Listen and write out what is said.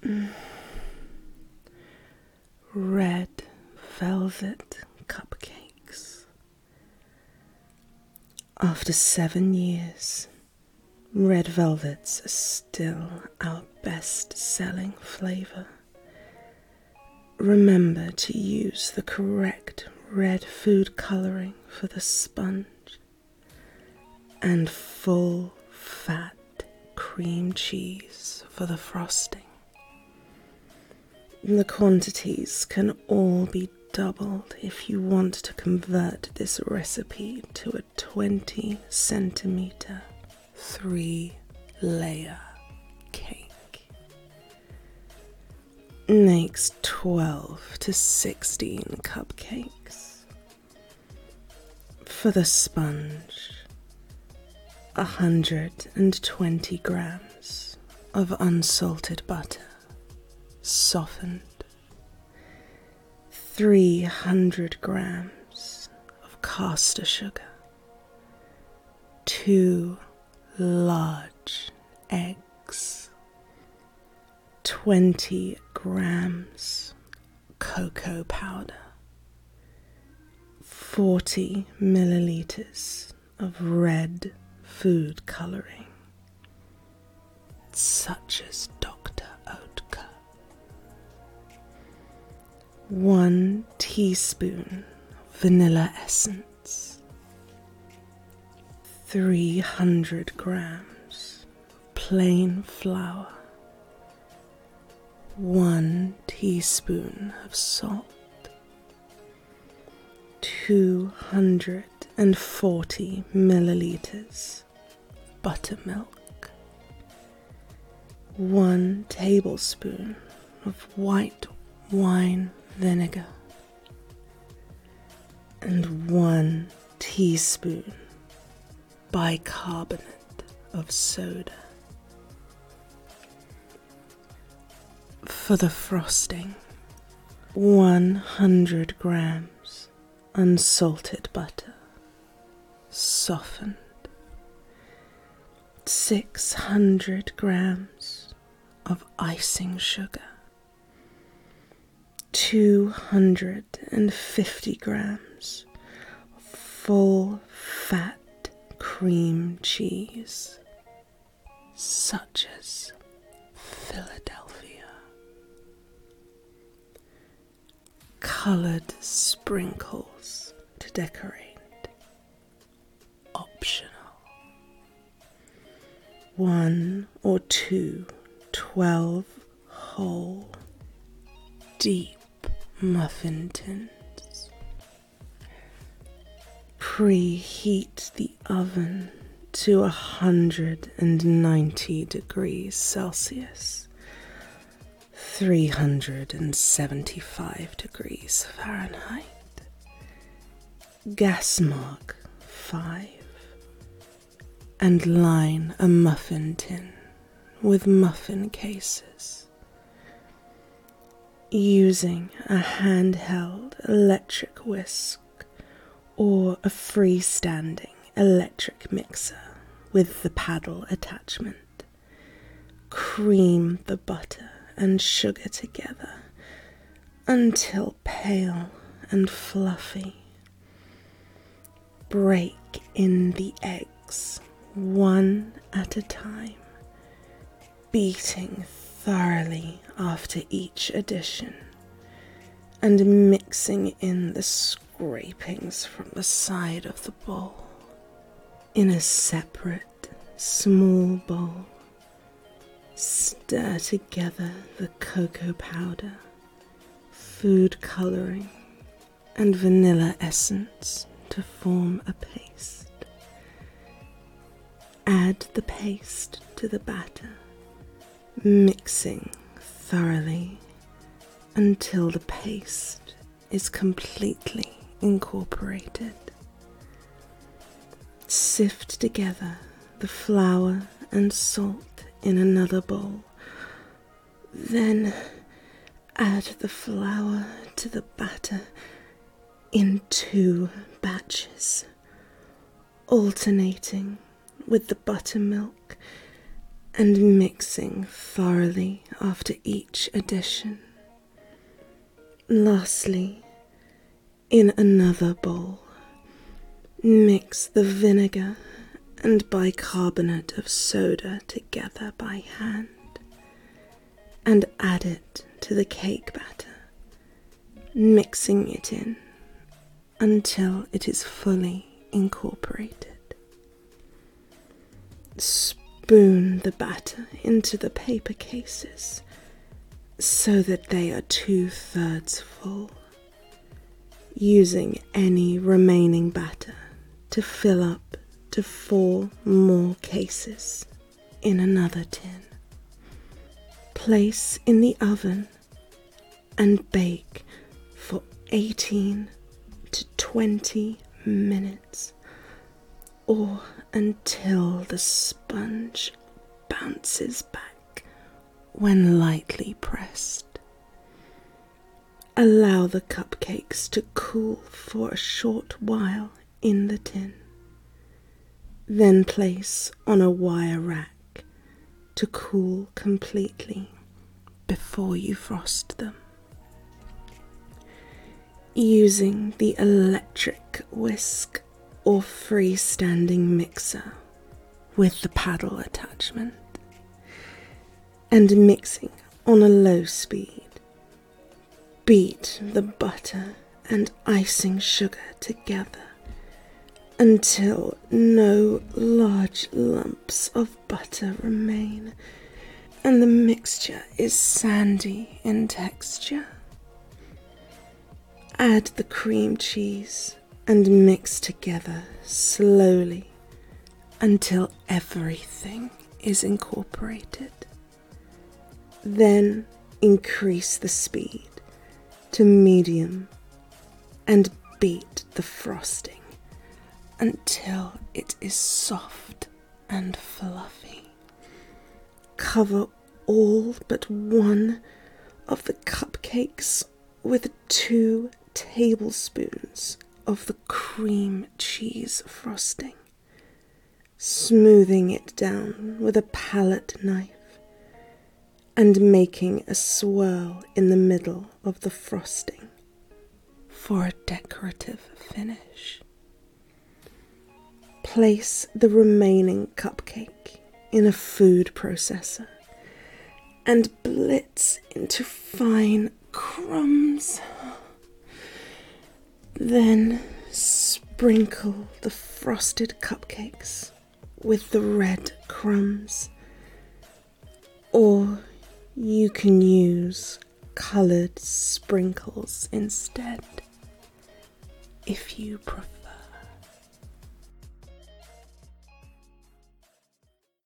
Red velvet cupcakes. After 7 years, red velvets are still our best-selling flavor. Remember to use the correct red food coloring for the sponge and full fat cream cheese for the frosting. The quantities can all be doubled if you want to convert this recipe to a 20 centimeter 3-layer cake. Makes 12 to 16 cupcakes. For the sponge, 120 grams of unsalted butter, softened, 300 grams of caster sugar, 2 large eggs, 20 grams cocoa powder, 40 milliliters of red food coloring, such as Dr. Oetker, 1 teaspoon vanilla essence, 300 grams plain flour, 1 teaspoon of salt, 240 milliliters buttermilk, 1 tablespoon of white wine vinegar, and 1 teaspoon bicarbonate of soda. For the frosting, 100 grams unsalted butter, softened, 600 grams of icing sugar, 250 grams of full fat cream cheese, such as Philadelphia, colored sprinkles to decorate, optional, 1 or 2 12-hole deep muffin tins. Preheat the oven to 190 degrees Celsius, 375 degrees Fahrenheit. Gas mark 5, and line a muffin tin with muffin cases. Using a handheld electric whisk or a freestanding electric mixer with the paddle attachment, cream the butter and sugar together until pale and fluffy. Break in the eggs one at a time, beating thoroughly after each addition and mixing in the scrapings from the side of the bowl. In a separate small bowl, stir together the cocoa powder, food coloring, and vanilla essence to form a paste. Add the paste to the batter, mixing thoroughly until the paste is completely incorporated. Sift together the flour and salt in another bowl. Then add the flour to the batter in 2 batches, alternating with the buttermilk and mixing thoroughly after each addition. Lastly, in another bowl, mix the vinegar and bicarbonate of soda together by hand and add it to the cake batter, mixing it in until it is fully incorporated. Spoon the batter into the paper cases so that they are 2/3 full, using any remaining batter to fill up to 4 more cases in another tin. Place in the oven and bake for 18 to 20 minutes or until the sponge bounces back when lightly pressed. Allow the cupcakes to cool for a short while in the tin. Then place on a wire rack to cool completely before you frost them. Using the electric whisk or freestanding mixer with the paddle attachment, and mixing on a low speed, beat the butter and icing sugar together until no large lumps of butter remain and the mixture is sandy in texture. Add the cream cheese and mix together slowly until everything is incorporated. Then increase the speed to medium and beat the frosting until it is soft and fluffy. Cover all but one of the cupcakes with 2 tablespoons of the cream cheese frosting, smoothing it down with a palette knife and making a swirl in the middle of the frosting for a decorative finish. Place the remaining cupcake in a food processor and blitz into fine crumbs. Then sprinkle the frosted cupcakes with the red crumbs, or you can use colored sprinkles instead if you prefer.